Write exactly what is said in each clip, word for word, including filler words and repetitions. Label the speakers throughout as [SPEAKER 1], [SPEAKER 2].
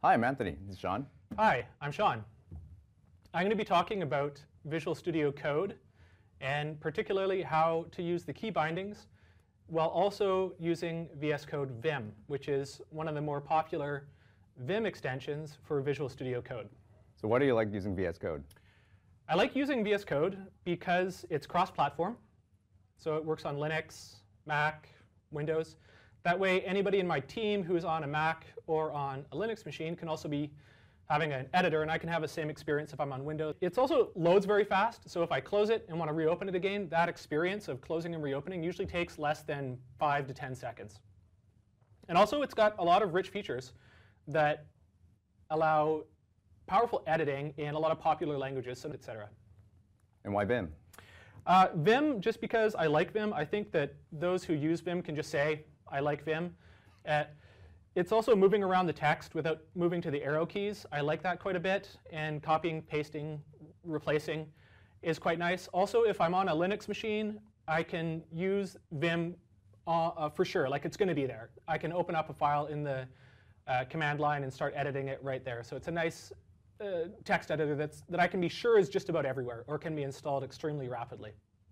[SPEAKER 1] Hi, I'm Anthony. This is Sean.
[SPEAKER 2] Hi, I'm Sean. I'm going to be talking about Visual Studio Code and particularly how to use the key bindings while also using V S Code Vim, which is one of the more popular Vim extensions for Visual Studio Code.
[SPEAKER 1] So why do you like using V S Code?
[SPEAKER 2] I like using V S Code because it's cross-platform. So it works on Linux, Mac, Windows. That way, anybody in my team who's on a Mac or on a Linux machine can also be having an editor, and I can have the same experience if I'm on Windows. It also loads very fast, so if I close it and want to reopen it again, that experience of closing and reopening usually takes less than five to ten seconds. And also, it's got a lot of rich features that allow powerful editing in a lot of popular languages, et cetera.
[SPEAKER 1] And why Vim?
[SPEAKER 2] Uh, Vim, just because I like Vim. I think that those who use Vim can just say, I like Vim. Uh, it's also moving around the text without moving to the arrow keys. I like that quite a bit. And copying, pasting, replacing is quite nice. Also, if I'm on a Linux machine, I can use Vim uh, uh, for sure. Like, it's going to be there. I can open up a file in the uh, command line and start editing it right there. So it's a nice uh, text editor that's, that I can be sure is just about everywhere or can be installed extremely rapidly.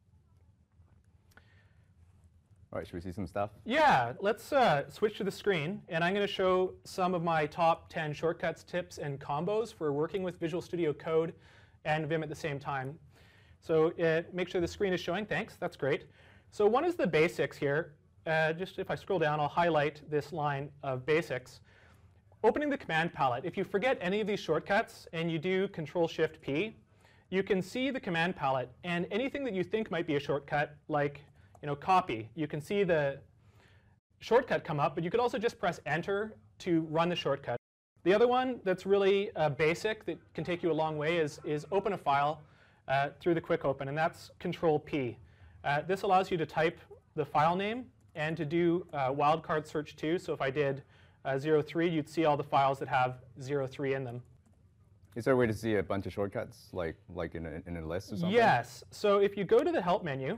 [SPEAKER 1] All right, should we see some stuff?
[SPEAKER 2] Yeah, let's uh, switch to the screen. And I'm going to show some of my top ten shortcuts, tips, and combos for working with Visual Studio Code and Vim at the same time. So uh, make sure the screen is showing. Thanks. That's great. So one is the basics here. Uh, just if I scroll down, I'll highlight this line of basics. Opening the command palette. If you forget any of these shortcuts and you do Control-Shift-P, you can see the command palette. And anything that you think might be a shortcut, like you know, copy, you can see the shortcut come up, but you could also just press Enter to run the shortcut. The other one that's really uh, basic that can take you a long way is, is open a file uh, through the quick open, and that's Control-P. Uh, this allows you to type the file name and to do uh, wildcard search too. So if I did uh, zero three, you'd see all the files that have zero three in them.
[SPEAKER 1] Is there a way to see a bunch of shortcuts, like, like in, a, in a list or something?
[SPEAKER 2] Yes. So if you go to the Help menu,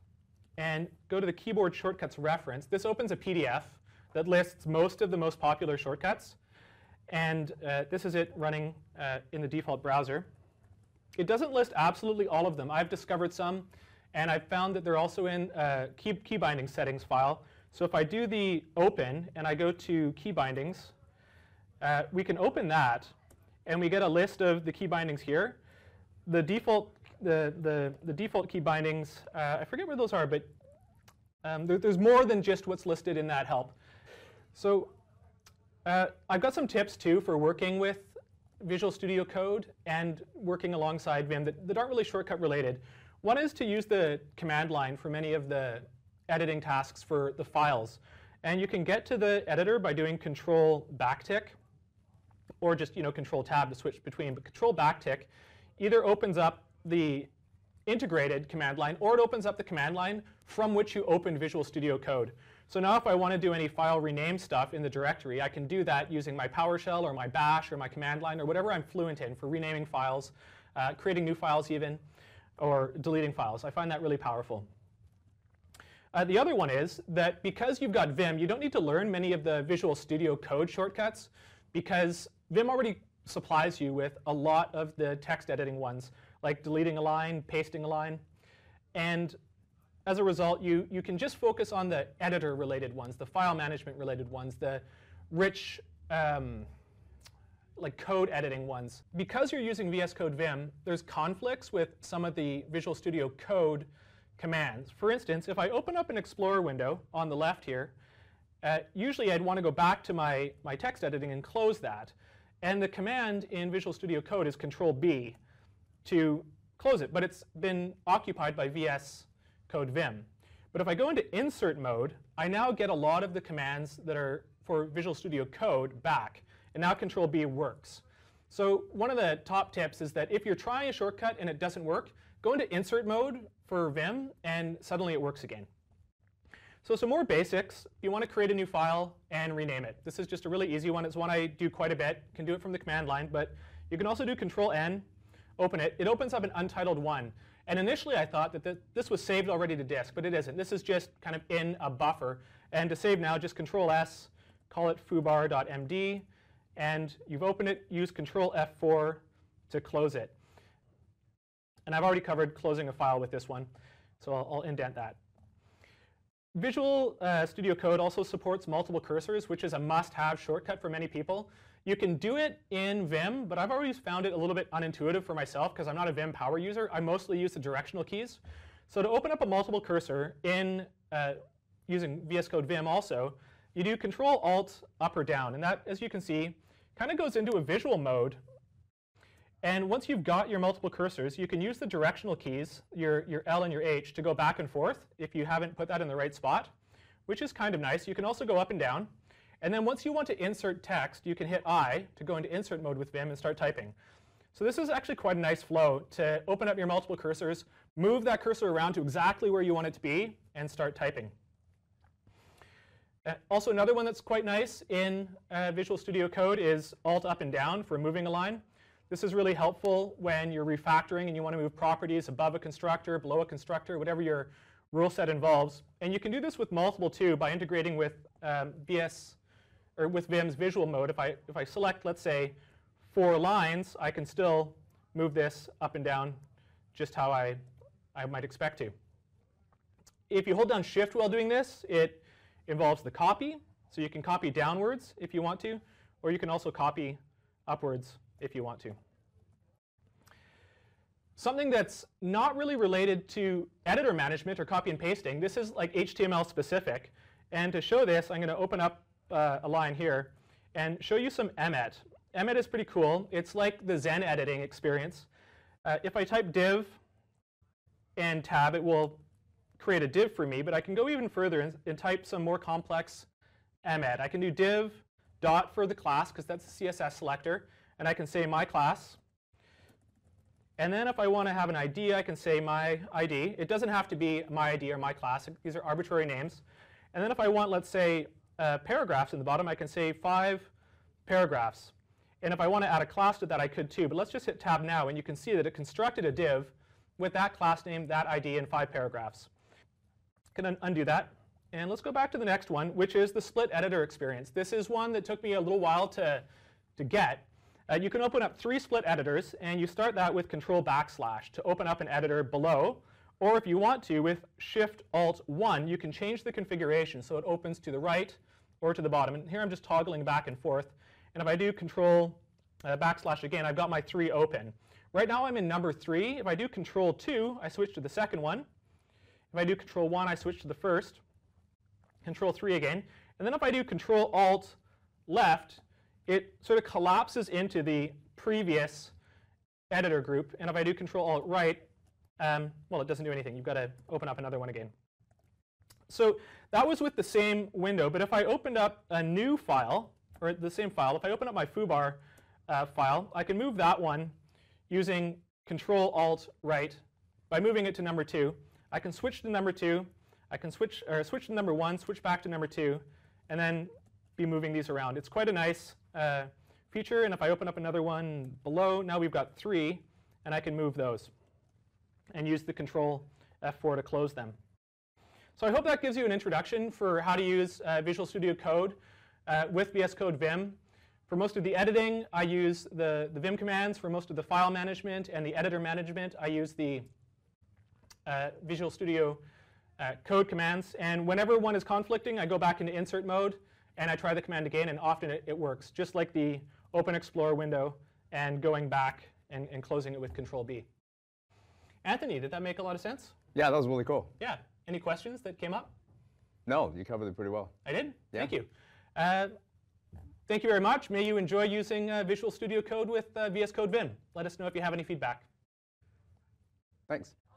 [SPEAKER 2] and go to the Keyboard Shortcuts reference, this opens a P D F that lists most of the most popular shortcuts. And uh, this is it running uh, in the default browser. It doesn't list absolutely all of them. I've discovered some, and I've found that they're also in a key, key binding settings file. So if I do the open and I go to key bindings, uh, we can open that, and we get a list of the key bindings here. The default The, the, the default key bindings, uh, I forget where those are, but um, there, there's more than just what's listed in that help. So uh, I've got some tips, too, for working with Visual Studio Code and working alongside Vim that, that aren't really shortcut related. One is to use the command line for many of the editing tasks for the files. And you can get to the editor by doing Control backtick, or just you know, Control Tab to switch between. But Control backtick either opens up the integrated command line, or it opens up the command line from which you open Visual Studio Code. So now if I want to do any file rename stuff in the directory, I can do that using my PowerShell or my Bash or my command line or whatever I'm fluent in for renaming files, uh, creating new files even, or deleting files. I find that really powerful. Uh, the other one is that because you've got Vim, you don't need to learn many of the Visual Studio Code shortcuts because Vim already supplies you with a lot of the text editing ones, like deleting a line, pasting a line. And as a result, you, you can just focus on the editor-related ones, the file management-related ones, the rich um, like code editing ones. Because you're using V S Code Vim, there's conflicts with some of the Visual Studio Code commands. For instance, if I open up an Explorer window on the left here, uh, usually I'd want to go back to my, my text editing and close that. And the command in Visual Studio Code is Control-B to close it, but it's been occupied by V S Code Vim. But if I go into insert mode, I now get a lot of the commands that are for Visual Studio Code back, and now Control-B works. So one of the top tips is that if you're trying a shortcut and it doesn't work, go into insert mode for Vim, and suddenly it works again. So some more basics. You want to create a new file and rename it. This is just a really easy one. It's one I do quite a bit. You can do it from the command line, but you can also do Control-N, open it. It opens up an untitled one. And initially, I thought that th this was saved already to disk, but it isn't. This is just kind of in a buffer. And to save now, just Control-S, call it foobar.md, and you've opened it, use Control F four to close it. And I've already covered closing a file with this one, so I'll, I'll indent that. Visual uh, Studio Code also supports multiple cursors, which is a must-have shortcut for many people. You can do it in Vim, but I've always found it a little bit unintuitive for myself because I'm not a Vim power user. I mostly use the directional keys. So to open up a multiple cursor in uh, using V S Code Vim also, you do Control Alt up or down. And that, as you can see, kind of goes into a visual mode. And once you've got your multiple cursors, you can use the directional keys, your, your L and your H, to go back and forth if you haven't put that in the right spot, which is kind of nice. You can also go up and down. And then once you want to insert text, you can hit I to go into insert mode with Vim and start typing. So this is actually quite a nice flow to open up your multiple cursors, move that cursor around to exactly where you want it to be, and start typing. Uh, also, another one that's quite nice in uh, Visual Studio Code is Alt up and down for moving a line. This is really helpful when you're refactoring and you want to move properties above a constructor, below a constructor, whatever your rule set involves. And you can do this with multiple too by integrating with um, V S or with Vim's visual mode. If I if I select, let's say, four lines, I can still move this up and down just how I I might expect to. If you hold down Shift while doing this, it involves the copy. So you can copy downwards if you want to, or you can also copy upwards if you want to. Something that's not really related to editor management or copy and pasting, this is like H T M L specific. And to show this, I'm going to open up uh, a line here and show you some Emmet. Emmet is pretty cool. It's like the Zen editing experience. Uh, if I type div and tab, it will create a div for me. But I can go even further and, and type some more complex Emmet. I can do div dot for the class, because that's a C S S selector. And I can say my class. And then if I want to have an I D, I can say my I D. It doesn't have to be my I D or my class. These are arbitrary names. And then if I want, let's say, uh, paragraphs in the bottom, I can say five paragraphs. And if I want to add a class to that, I could too. But let's just hit tab now, and you can see that it constructed a div with that class name, that I D, and five paragraphs. Can un undo that. And let's go back to the next one, which is the split editor experience. This is one that took me a little while to, to get. Uh, you can open up three split editors, and you start that with Control backslash to open up an editor below. Or if you want to, with Shift Alt one, you can change the configuration so it opens to the right or to the bottom. And here I'm just toggling back and forth. And if I do Control uh, backslash again, I've got my three open. Right now I'm in number three. If I do Control two, I switch to the second one. If I do Control one, I switch to the first. Control three again. And then if I do Control Alt left, it sort of collapses into the previous editor group. And if I do Control Alt right, um, well, it doesn't do anything. You've got to open up another one again. So that was with the same window. But if I opened up a new file, or the same file, if I open up my foobar uh, file, I can move that one using Control Alt right by moving it to number two. I can switch to number two. I can switch or switch to number one, switch back to number two, and then be moving these around. It's quite a nice uh, feature. And if I open up another one below, now we've got three, and I can move those and use the Control F four to close them. So I hope that gives you an introduction for how to use uh, Visual Studio Code uh, with V S Code Vim. For most of the editing, I use the, the Vim commands. For most of the file management and the editor management, I use the uh, Visual Studio uh, Code commands. And whenever one is conflicting, I go back into insert mode, and I try the command again, and often it, it works, just like the Open Explorer window and going back and, and closing it with Control B. Anthony, did that make a lot of sense?
[SPEAKER 1] Yeah, that was really cool.
[SPEAKER 2] Yeah. Any questions that came up?
[SPEAKER 1] No, you covered it pretty well.
[SPEAKER 2] I did?
[SPEAKER 1] Yeah.
[SPEAKER 2] Thank you. Uh, thank you very much. May you enjoy using uh, Visual Studio Code with uh, V S Code Vim. Let us know if you have any feedback.
[SPEAKER 1] Thanks.